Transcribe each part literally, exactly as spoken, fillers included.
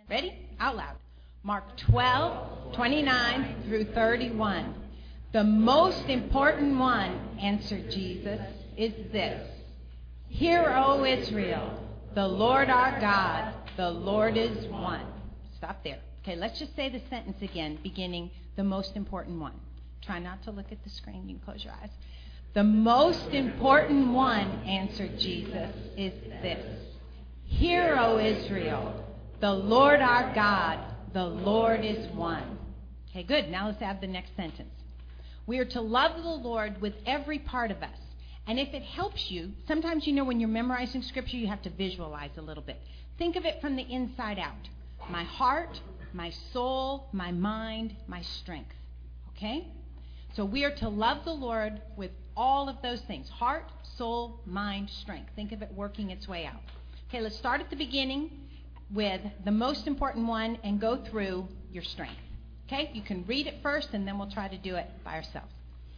Ready? Out loud. Mark twelve, twenty-nine through thirty-one. The most important one, answered Jesus, is this. Hear, O Israel, the Lord our God, the Lord is one. Stop there. Okay, let's just say the sentence again, beginning the most important one. Try not to look at the screen. You can close your eyes. The most important one, answered Jesus, is this. Hear, O Israel, the Lord our God, the Lord is one. Okay, good. Now let's add the next sentence. We are to love the Lord with every part of us. And if it helps you, sometimes you know when you're memorizing scripture, you have to visualize a little bit. Think of it from the inside out. My heart, my soul, my mind, my strength. Okay? So we are to love the Lord with all of those things. Heart, soul, mind, strength. Think of it working its way out. Okay, let's start at the beginning with the most important one and go through your strength. Okay? You can read it first and then we'll try to do it by ourselves.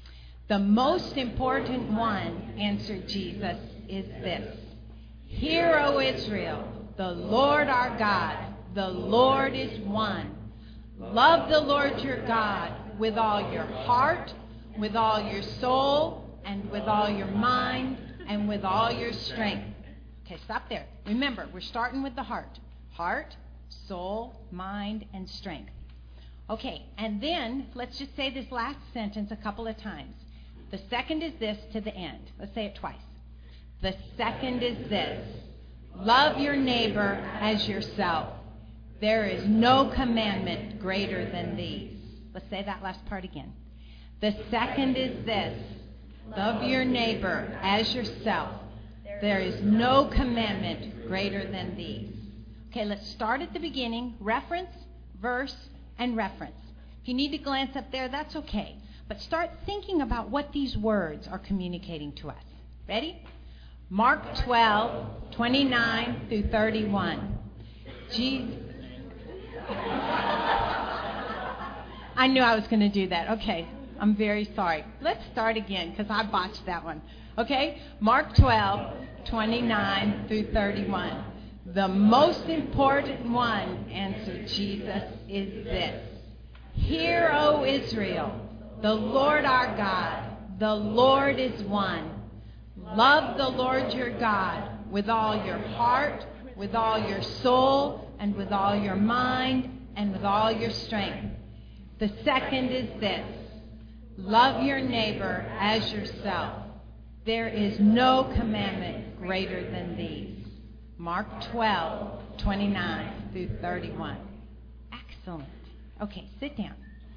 The most important one, answered Jesus, is this. Hear, O Israel, the Lord our God, the Lord is one. Love the Lord your God with all your heart, with all your soul, and with all your mind, and with all your strength. Okay, stop there. Remember, we're starting with the heart. Heart, soul, mind, and strength. Okay, and then let's just say this last sentence a couple of times. The second is this to the end. Let's say it twice. The second is this. Love your neighbor as yourself. There is no commandment greater than these. Let's say that last part again. The second is this. Love your neighbor as yourself. There is no commandment greater than these. Okay, let's start at the beginning. Reference, verse, and reference. If you need to glance up there, that's okay. But start thinking about what these words are communicating to us. Ready? Mark twelve, twenty-nine through thirty-one. Jesus. I knew I was going to do that. Okay, I'm very sorry. Let's start again because I botched that one. Okay? Mark twelve, twenty-nine through thirty-one. The most important one, answered Jesus, is this. Hear, O Israel, the Lord our God, the Lord is one. Love the Lord your God with all your heart, with all your soul, and with all your mind, and with all your strength. The second is this. Love your neighbor as yourself. There is no commandment greater than these. Mark twelve, twenty-nine through thirty-one. Excellent. Okay, sit down.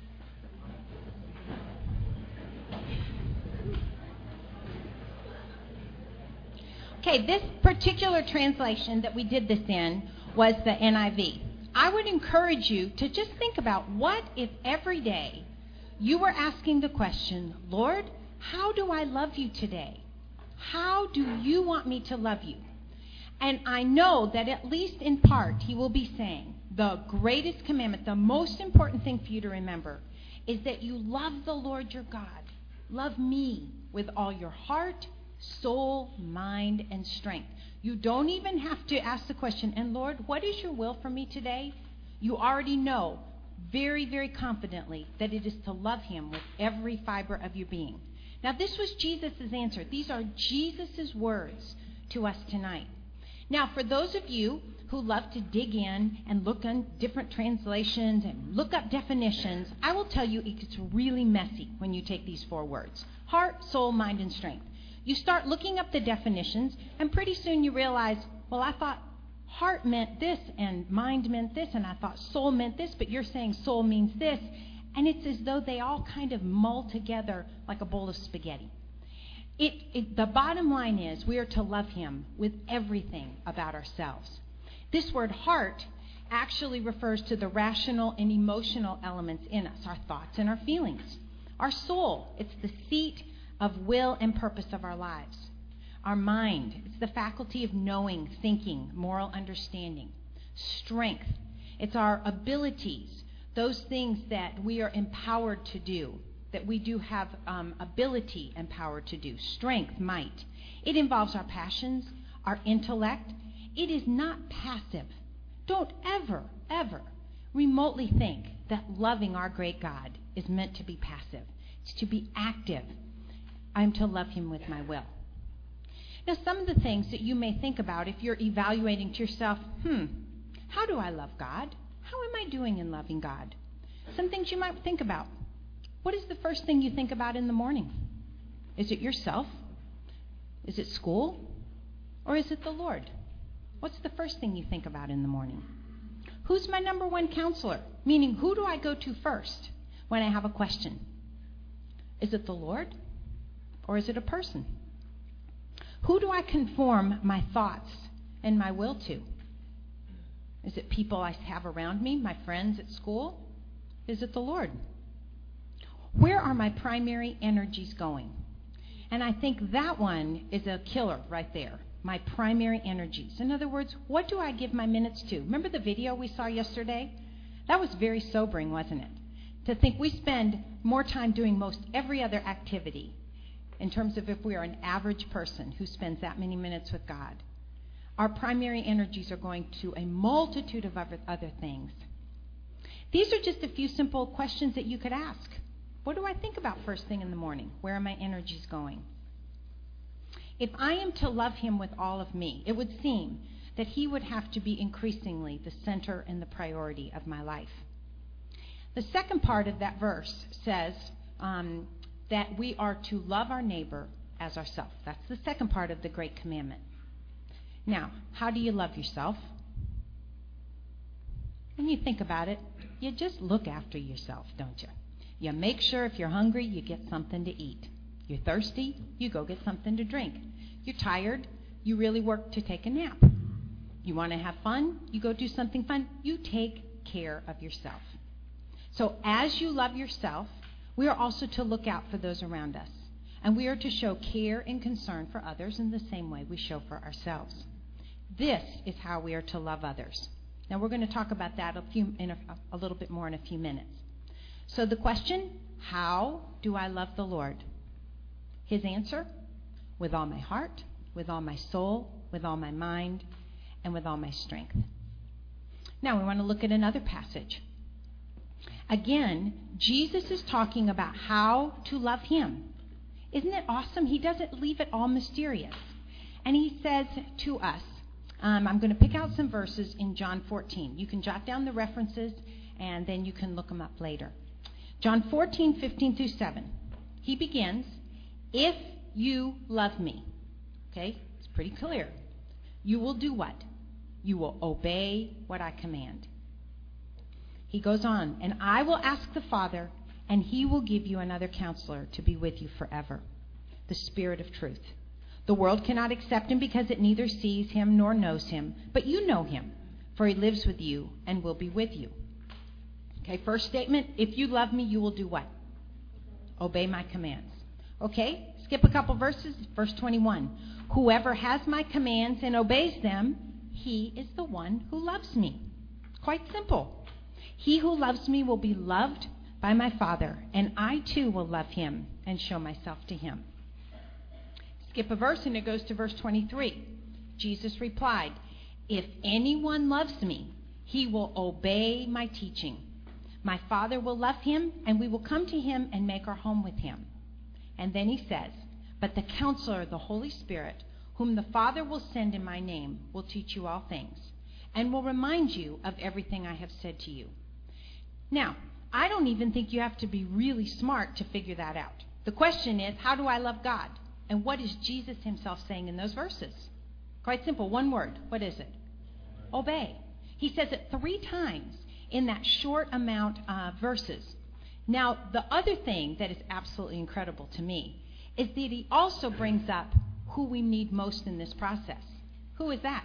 Okay, this particular translation that we did this in was the N I V. I would encourage you to just think about what if every day you were asking the question, Lord, how do I love you today? How do you want me to love you? And I know that at least in part he will be saying the greatest commandment, the most important thing for you to remember is that you love the Lord your God. Love me with all your heart, soul, mind, and strength. You don't even have to ask the question, and Lord, what is your will for me today? You already know very, very confidently that it is to love him with every fiber of your being. Now, this was Jesus' answer. These are Jesus' words to us tonight. Now, for those of you who love to dig in and look on different translations and look up definitions, I will tell you it gets really messy when you take these four words. Heart, soul, mind, and strength. You start looking up the definitions, and pretty soon you realize, well, I thought heart meant this, and mind meant this, and I thought soul meant this, but you're saying soul means this, and it's as though they all kind of mull together like a bowl of spaghetti. It, it, the bottom line is we are to love him with everything about ourselves. This word heart actually refers to the rational and emotional elements in us, our thoughts and our feelings. Our soul, it's the seat of will and purpose of our lives. Our mind, it's the faculty of knowing, thinking, moral understanding. Strength, it's our abilities, those things that we are empowered to do, that we do have um, ability and power to do. Strength, might. It involves our passions, our intellect. It is not passive. Don't ever, ever remotely think that loving our great God is meant to be passive. It's to be active. I'm to love him with my will. Now, some of the things that you may think about if you're evaluating to yourself, hmm, how do I love God? How am I doing in loving God? Some things you might think about. What is the first thing you think about in the morning? Is it yourself? Is it school? Or is it the Lord? What's the first thing you think about in the morning? Who's my number one counselor? Meaning, who do I go to first when I have a question? Is it the Lord? Or is it a person? Who do I conform my thoughts and my will to? Is it people I have around me, my friends at school? Is it the Lord? Where are my primary energies going? And I think that one is a killer right there. My primary energies. In other words, what do I give my minutes to? Remember the video we saw yesterday? That was very sobering, wasn't it? To think we spend more time doing most every other activity in terms of if we are an average person who spends that many minutes with God. Our primary energies are going to a multitude of other, other things. These are just a few simple questions that you could ask. What do I think about first thing in the morning? Where are my energies going? If I am to love him with all of me, it would seem that he would have to be increasingly the center and the priority of my life. The second part of that verse says um, that we are to love our neighbor as ourselves. That's the second part of the Great Commandment. Now, how do you love yourself? When you think about it, you just look after yourself, don't you? You make sure if you're hungry, you get something to eat. You're thirsty, you go get something to drink. You're tired, you really work to take a nap. You want to have fun, you go do something fun. You take care of yourself. So as you love yourself, we are also to look out for those around us. And we are to show care and concern for others in the same way we show for ourselves. This is how we are to love others. Now we're going to talk about that a, few, in a, a little bit more in a few minutes. So the question, how do I love the Lord? His answer, with all my heart, with all my soul, with all my mind, and with all my strength. Now we want to look at another passage. Again, Jesus is talking about how to love him. Isn't it awesome? He doesn't leave it all mysterious. And he says to us, um, I'm going to pick out some verses in John fourteen. You can jot down the references, and then you can look them up later. John fourteen, fifteen through seven. He begins, if you love me. Okay, it's pretty clear. You will do what? You will obey what I command. He goes on, and I will ask the Father, and he will give you another counselor to be with you forever, the Spirit of truth. The world cannot accept him because it neither sees him nor knows him, but you know him, for he lives with you and will be with you. Okay, first statement, if you love me, you will do what? Obey my commands. Okay, skip a couple verses. Verse twenty-one. Whoever has my commands and obeys them, he is the one who loves me. Quite simple. He who loves me will be loved by my Father, and I too will love him and show myself to him. Skip a verse and it goes to verse twenty-three. Jesus replied, if anyone loves me, he will obey my teaching. My Father will love him, and we will come to him and make our home with him. And then he says, but the Counselor, the Holy Spirit, whom the Father will send in my name, will teach you all things, and will remind you of everything I have said to you. Now, I don't even think you have to be really smart to figure that out. The question is, how do I love God? And what is Jesus himself saying in those verses? Quite simple, one word. What is it? Obey. He says it three times in that short amount of verses. Now, the other thing that is absolutely incredible to me is that he also brings up who we need most in this process. Who is that?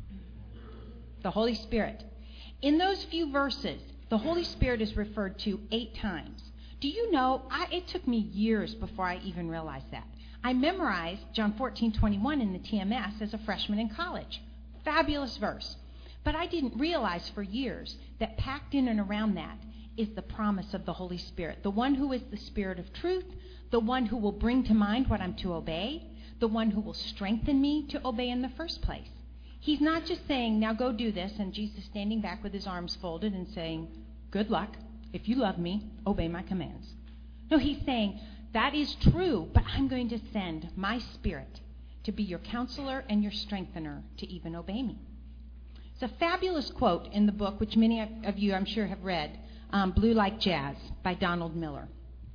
The Holy Spirit. In those few verses, the Holy Spirit is referred to eight times. Do you know, I, it took me years before I even realized that. I memorized John fourteen twenty-one in the T M S as a freshman in college. Fabulous verse. But I didn't realize for years that packed in and around that is the promise of the Holy Spirit, the one who is the Spirit of truth, the one who will bring to mind what I'm to obey, the one who will strengthen me to obey in the first place. He's not just saying, now go do this, and Jesus standing back with his arms folded and saying, good luck. If you love me, obey my commands. No, he's saying, that is true, but I'm going to send my Spirit to be your counselor and your strengthener to even obey me. It's a fabulous quote in the book, which many of you, I'm sure, have read, um, Blue Like Jazz by Donald Miller.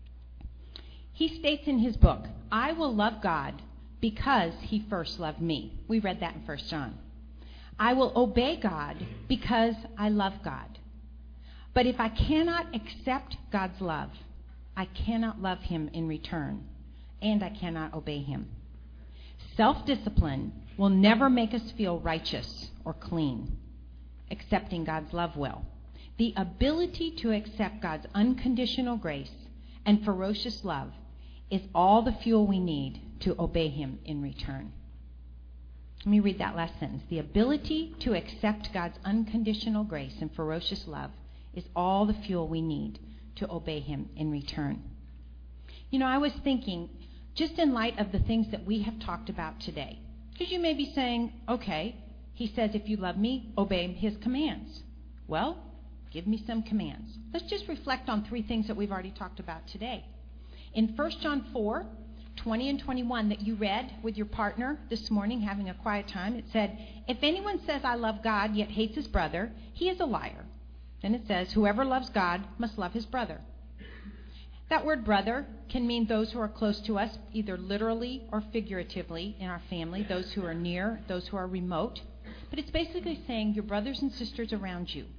He states in his book, I will love God because he first loved me. We read that in First John. I will obey God because I love God. But if I cannot accept God's love, I cannot love him in return, and I cannot obey him. Self-discipline will never make us feel righteous or clean. Accepting God's love will. The ability to accept God's unconditional grace and ferocious love is all the fuel we need to obey him in return. Let me read that last sentence. The ability to accept God's unconditional grace and ferocious love is all the fuel we need to obey him in return. You know, I was thinking, just in light of the things that we have talked about today, because you may be saying, okay, he says if you love me, obey his commands. Well, give me some commands. Let's just reflect on three things that we've already talked about today. In First John four, twenty and twenty-one that you read with your partner this morning having a quiet time, it said, if anyone says I love God yet hates his brother, he is a liar. Then it says, whoever loves God must love his brother. That word brother can mean those who are close to us, either literally or figuratively in our family, those who are near, those who are remote. But it's basically saying your brothers and sisters around you.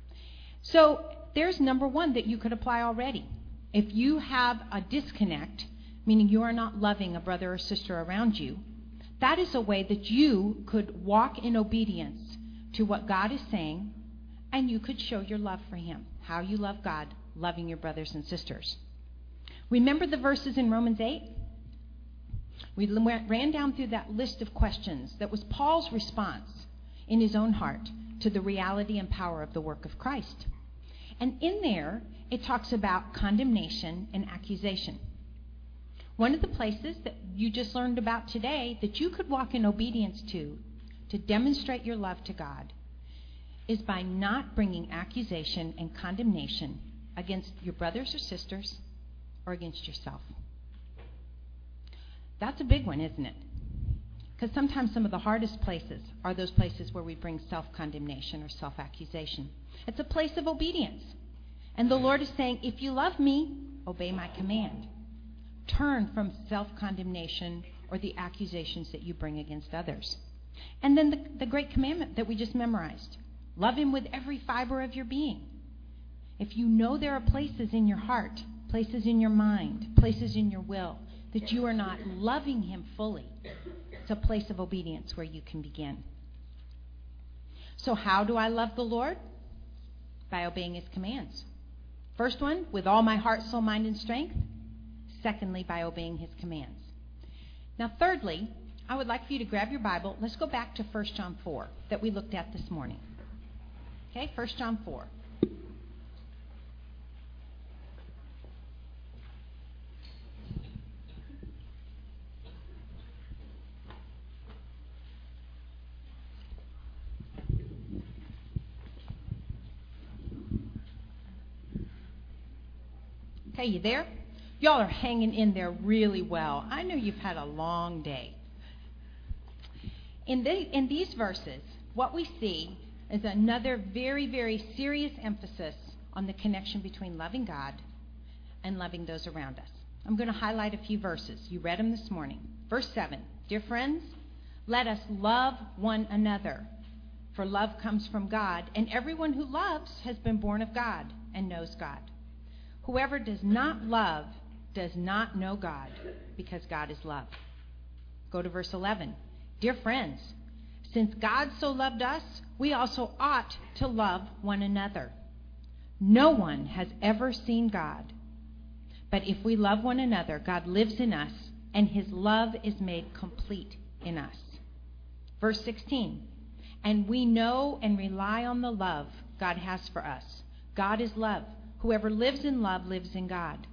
So there's number one that you could apply already. If you have a disconnect, meaning you are not loving a brother or sister around you, that is a way that you could walk in obedience to what God is saying, and you could show your love for him, how you love God, loving your brothers and sisters. Remember the verses in Romans eight? We ran down through that list of questions that was Paul's response in his own heart to the reality and power of the work of Christ. And in there, it talks about condemnation and accusation. One of the places that you just learned about today that you could walk in obedience to, to demonstrate your love to God, is by not bringing accusation and condemnation against your brothers or sisters or against yourself. That's a big one, isn't it? Because sometimes some of the hardest places are those places where we bring self-condemnation or self-accusation. It's a place of obedience. And the Lord is saying, if you love me, obey my command. Turn from self-condemnation or the accusations that you bring against others. And then the, the great commandment that we just memorized. Love him with every fiber of your being. If you know there are places in your heart, places in your mind, places in your will, that you are not loving him fully, it's a place of obedience where you can begin. So how do I love the Lord? By obeying his commands. First one, with all my heart, soul, mind, and strength. Secondly, by obeying his commands. Now, thirdly, I would like for you to grab your Bible. Let's go back to First John four that we looked at this morning. Okay, First John four. Okay, you there? Y'all are hanging in there really well. I know you've had a long day. In, the, in these verses, what we see is another very, very serious emphasis on the connection between loving God and loving those around us. I'm going to highlight a few verses. You read them this morning. Verse seven, dear friends, let us love one another, for love comes from God, and everyone who loves has been born of God and knows God. Whoever does not love does not know God, because God is love. Go to verse eleven. Dear friends, since God so loved us, we also ought to love one another. No one has ever seen God. But if we love one another, God lives in us, and his love is made complete in us. Verse sixteen. And we know and rely on the love God has for us. God is love. Whoever lives in love lives in God.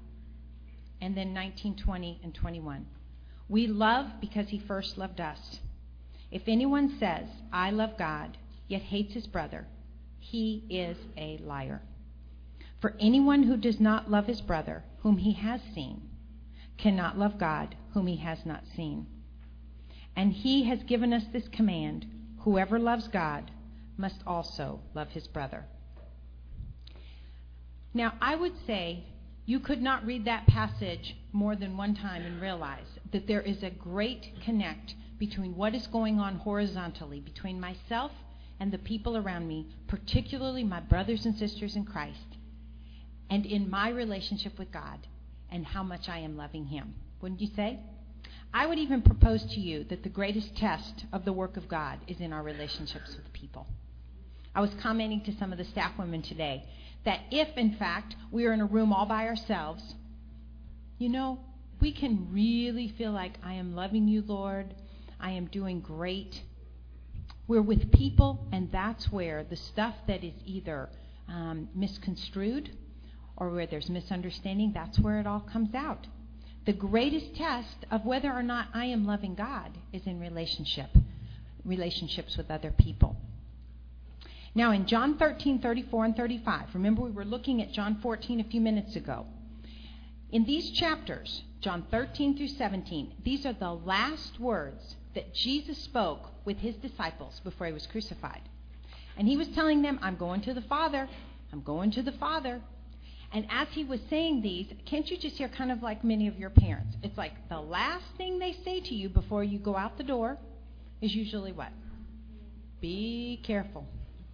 And then nineteen, twenty, and twenty-one. We love because he first loved us. If anyone says, I love God, yet hates his brother, he is a liar. For anyone who does not love his brother, whom he has seen, cannot love God, whom he has not seen. And he has given us this command: whoever loves God must also love his brother. Now, I would say you could not read that passage more than one time and realize that there is a great connect between what is going on horizontally between myself and the people around me, particularly my brothers and sisters in Christ, and in my relationship with God and how much I am loving him. Wouldn't you say? I would even propose to you that the greatest test of the work of God is in our relationships with people. I was commenting to some of the staff women today that if, in fact, we are in a room all by ourselves, you know, we can really feel like, I am loving you, Lord. I am doing great. We're with people, and that's where the stuff that is either um, misconstrued or where there's misunderstanding, that's where it all comes out. The greatest test of whether or not I am loving God is in relationship, relationships with other people. Now, in John thirteen, thirty-four and thirty-five, remember we were looking at John fourteen a few minutes ago. In these chapters, John thirteen through seventeen, these are the last words that Jesus spoke with his disciples before he was crucified. And he was telling them, I'm going to the Father. I'm going to the Father. And as he was saying these, can't you just hear kind of like many of your parents? It's like the last thing they say to you before you go out the door is usually what? Be careful.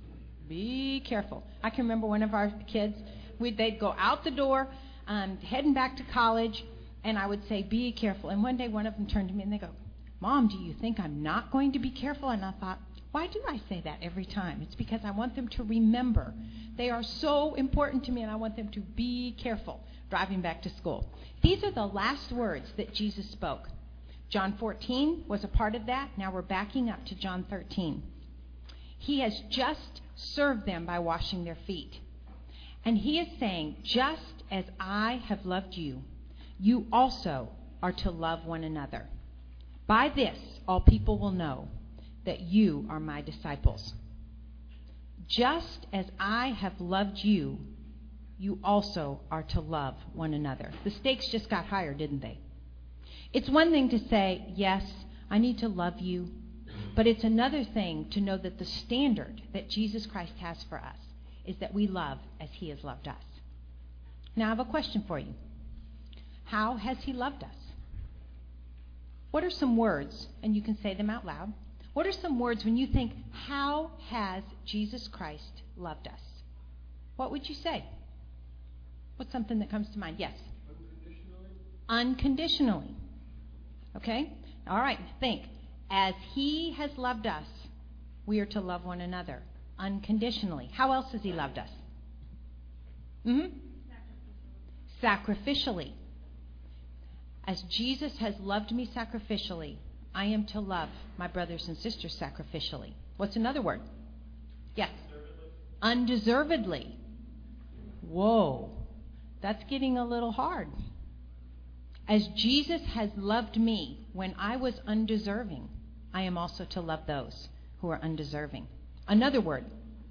Be careful. I can remember one of our kids, we'd, they'd go out the door, um, heading back to college, and I would say, be careful. And one day one of them turned to me and they go, Mom, do you think I'm not going to be careful? And I thought, why do I say that every time? It's because I want them to remember. They are so important to me, and I want them to be careful driving back to school. These are the last words that Jesus spoke. John fourteen was a part of that. Now we're backing up to John thirteen. He has just served them by washing their feet. And he is saying, just as I have loved you, you also are to love one another. By this, all people will know that you are my disciples. Just as I have loved you, you also are to love one another. The stakes just got higher, didn't they? It's one thing to say, yes, I need to love you. But it's another thing to know that the standard that Jesus Christ has for us is that we love as he has loved us. Now I have a question for you. How has he loved us? What are some words, and you can say them out loud, what are some words when you think, how has Jesus Christ loved us? What would you say? What's something that comes to mind? Yes? Unconditionally. Unconditionally. Okay? All right, think. As he has loved us, we are to love one another unconditionally. How else has he loved us? Mm-hmm. Sacrificially. As Jesus has loved me sacrificially, I am to love my brothers and sisters sacrificially. What's another word? Yes. Undeservedly. Undeservedly. Whoa. That's getting a little hard. As Jesus has loved me when I was undeserving, I am also to love those who are undeserving. Another word.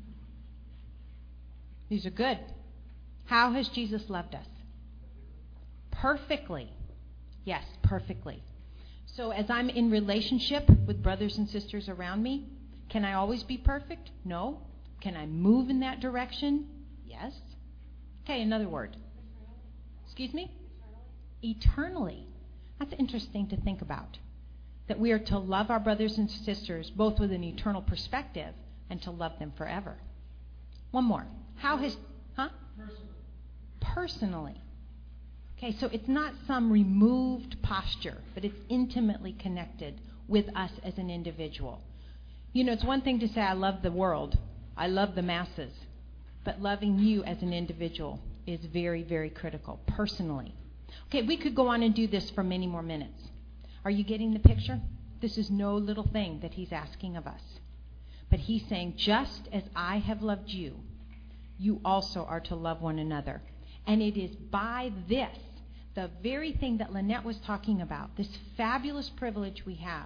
These are good. How has Jesus loved us? Perfectly. Yes, perfectly. So as I'm in relationship with brothers and sisters around me, can I always be perfect? No. Can I move in that direction? Yes. Okay, another word. Excuse me? Eternally. That's interesting to think about. That we are to love our brothers and sisters both with an eternal perspective and to love them forever. One more. How has... Huh? Personally. Personally. Okay, so it's not some removed posture, but it's intimately connected with us as an individual. You know, it's one thing to say, I love the world. I love the masses. But loving you as an individual is very, very critical, personally. Okay, we could go on and do this for many more minutes. Are you getting the picture? This is no little thing that he's asking of us. But he's saying, just as I have loved you, you also are to love one another. And it is by this, the very thing that Lynette was talking about, this fabulous privilege we have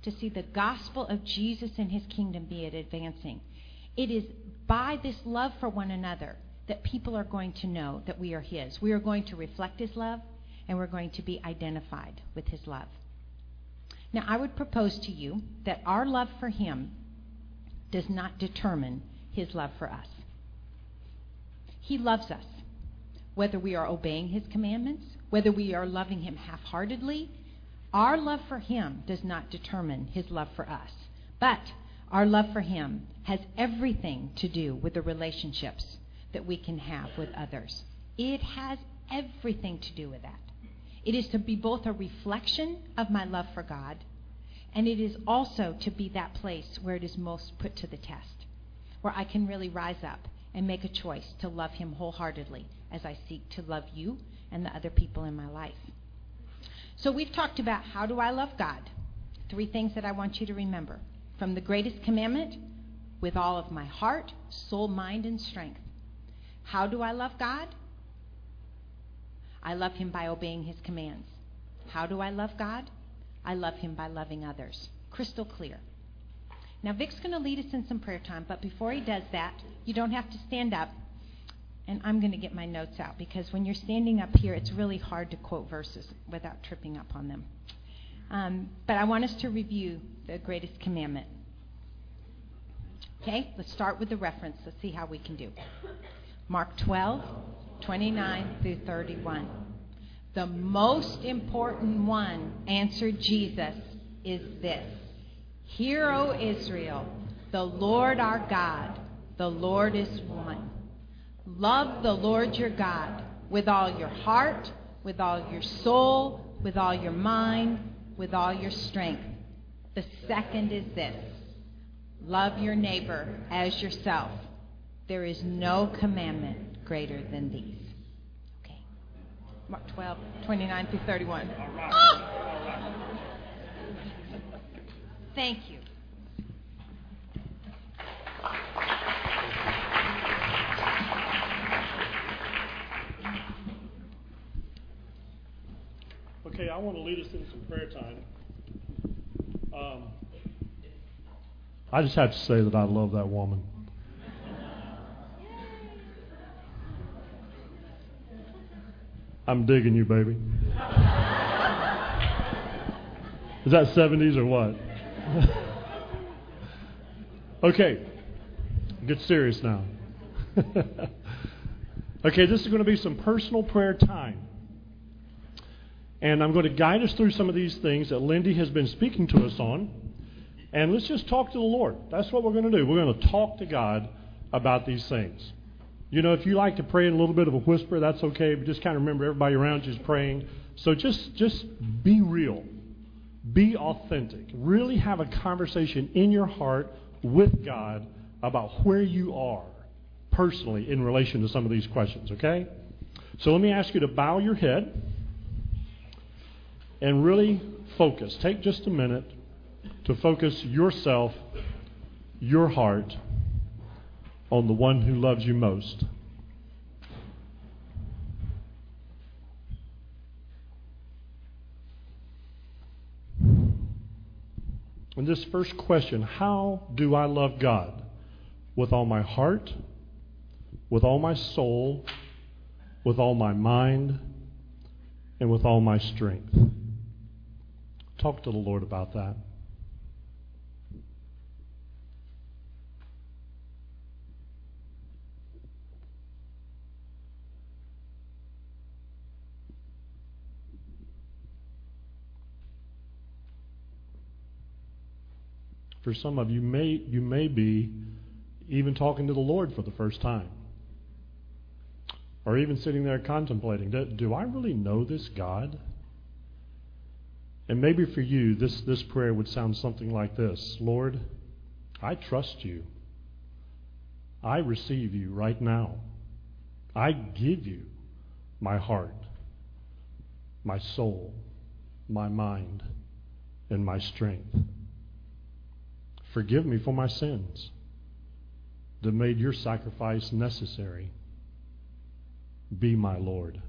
to see the gospel of Jesus and his kingdom be advancing. It is by this love for one another that people are going to know that we are his. We are going to reflect his love, and we're going to be identified with his love. Now, I would propose to you that our love for him does not determine his love for us. He loves us, whether we are obeying his commandments, whether we are loving him half-heartedly. Our love for him does not determine his love for us. But our love for him has everything to do with the relationships that we can have with others. It has everything to do with that. It is to be both a reflection of my love for God, and it is also to be that place where it is most put to the test, where I can really rise up and make a choice to love him wholeheartedly as I seek to love you and the other people in my life. So we've talked about how do I love God? Three things that I want you to remember. From the greatest commandment, with all of my heart, soul, mind, and strength. How do I love God? I love him by obeying his commands. How do I love God? I love him by loving others. Crystal clear. Now, Vic's going to lead us in some prayer time, but before he does that, you don't have to stand up. And I'm going to get my notes out, because when you're standing up here, it's really hard to quote verses without tripping up on them. Um, but I want us to review the greatest commandment. Okay, let's start with the reference. Let's see how we can do. Mark twelve, twenty-nine through thirty-one. The most important one, answered Jesus, is this. Hear, O Israel, the Lord our God, the Lord is one. Love the Lord your God with all your heart, with all your soul, with all your mind, with all your strength. The second is this. Love your neighbor as yourself. There is no commandment greater than these. Okay. Mark twelve, twenty-nine through thirty-one. Oh! Thank you. Okay, I want to lead us in some prayer time. Um, I just have to say that I love that woman. I'm digging you, baby. Is that seventies or what? Okay, get serious now. Okay, this is going to be some personal prayer time. And I'm going to guide us through some of these things that Lindy has been speaking to us on. And let's just talk to the Lord. That's what we're going to do. We're going to talk to God about these things. You know, if you like to pray in a little bit of a whisper, that's okay. But just kind of remember everybody around you is praying. So just, just be real. Be authentic. Really have a conversation in your heart with God about where you are personally in relation to some of these questions, okay? So let me ask you to bow your head and really focus. Take just a minute to focus yourself, your heart, on the one who loves you most. And this first question, how do I love God? With all my heart, with all my soul, with all my mind, and with all my strength. Talk to the Lord about that. For some of you, may you may be even talking to the Lord for the first time. Or even sitting there contemplating, do, do I really know this God? And maybe for you, this, this prayer would sound something like this. Lord, I trust you. I receive you right now. I give you my heart, my soul, my mind, and my strength. Forgive me for my sins that made your sacrifice necessary. Be my Lord.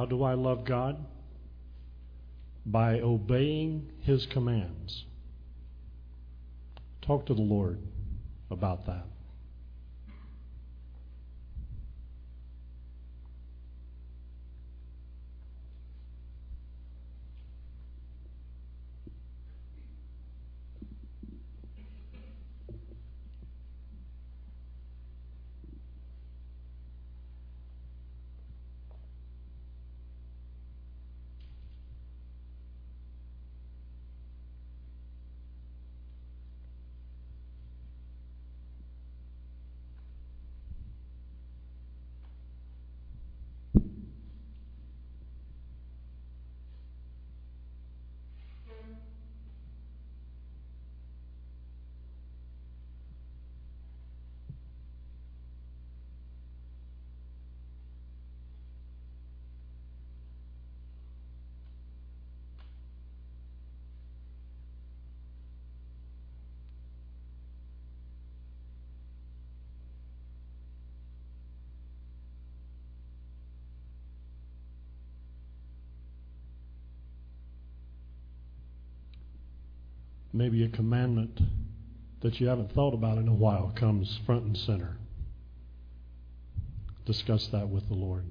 How do I love God? By obeying His commands. Talk to the Lord about that. Maybe a commandment that you haven't thought about in a while comes front and center. Discuss that with the Lord.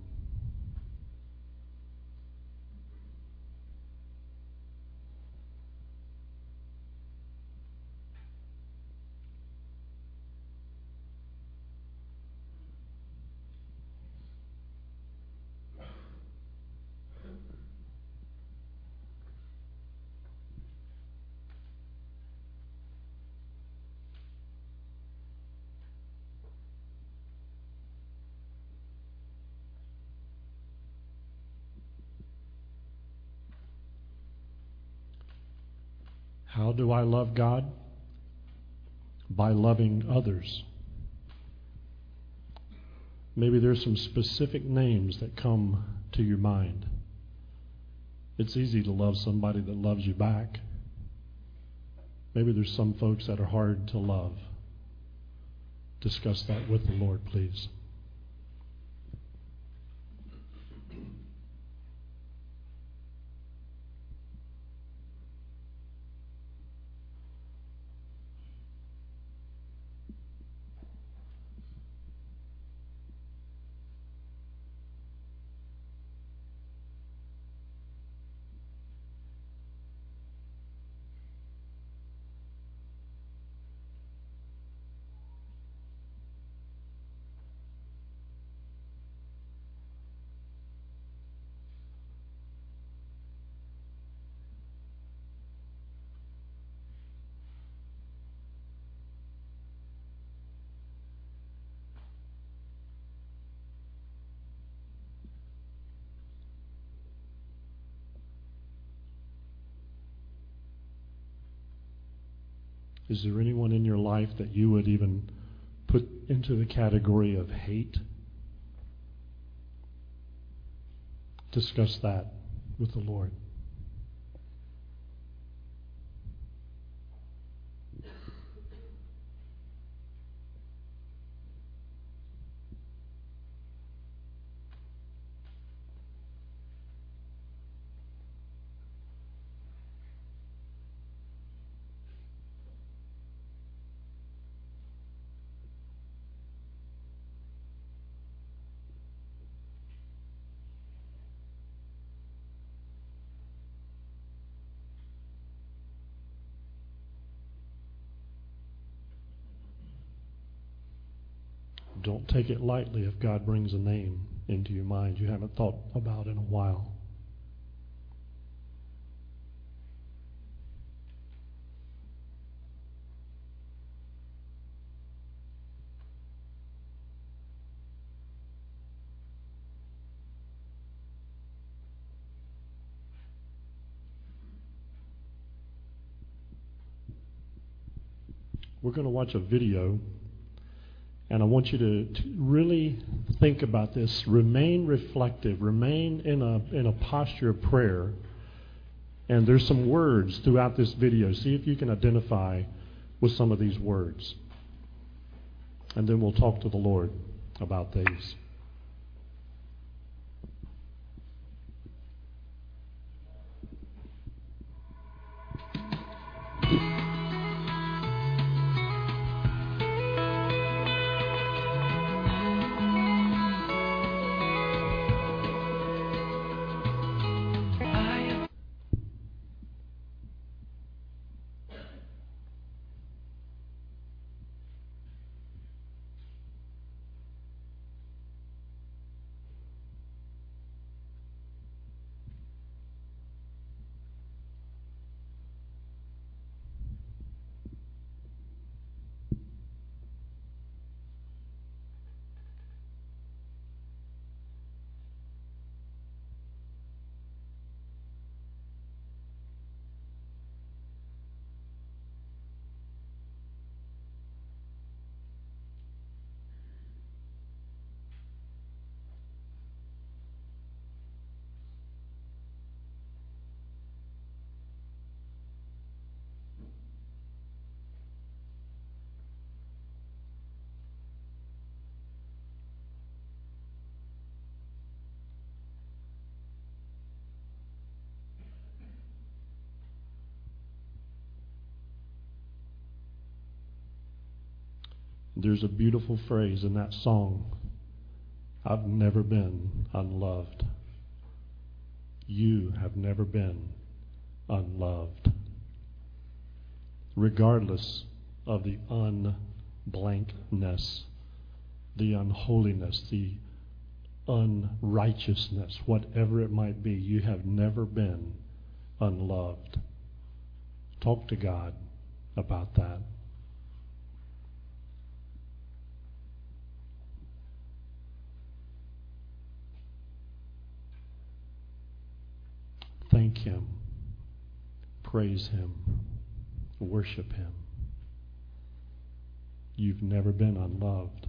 How do I love God? By loving others. Maybe there's some specific names that come to your mind. It's easy to love somebody that loves you back. Maybe there's some folks that are hard to love. Discuss that with the Lord, please. Is there anyone in your life that you would even put into the category of hate? Discuss that with the Lord. Don't take it lightly if God brings a name into your mind you haven't thought about in a while. We're going to watch a video. And I want you to, to really think about this. Remain reflective. Remain in a in a posture of prayer. And there's some words throughout this video. See if you can identify with some of these words. And then we'll talk to the Lord about these. There's a beautiful phrase in that song. I've never been unloved. You have never been unloved. Regardless of the unblankness, the unholiness, the unrighteousness, whatever it might be, you have never been unloved. Talk to God about that. Thank Him. Praise Him. Worship Him. You've never been unloved.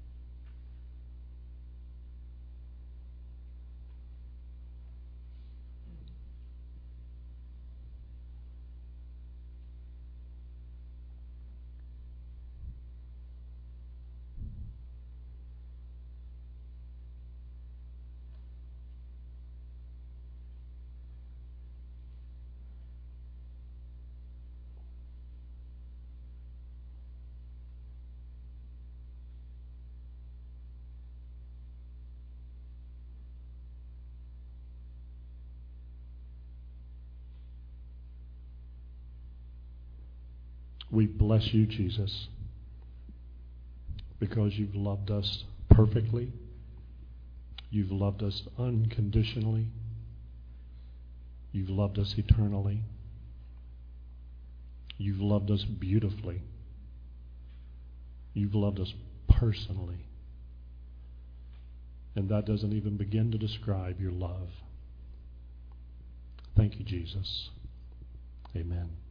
We bless you, Jesus, because you've loved us perfectly. You've loved us unconditionally. You've loved us eternally. You've loved us beautifully. You've loved us personally. And that doesn't even begin to describe your love. Thank you, Jesus. Amen.